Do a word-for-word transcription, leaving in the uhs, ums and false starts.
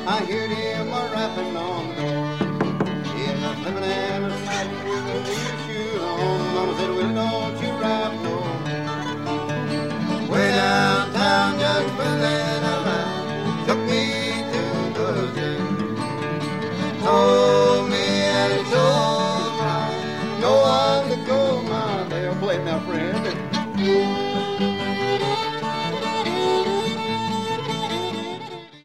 I heard him a rapping on the door. He's a slipping and a sliding with a new shoe on. Mama said, well, don't you rap no more. Way downtown, just feeling alive, took me to the jail.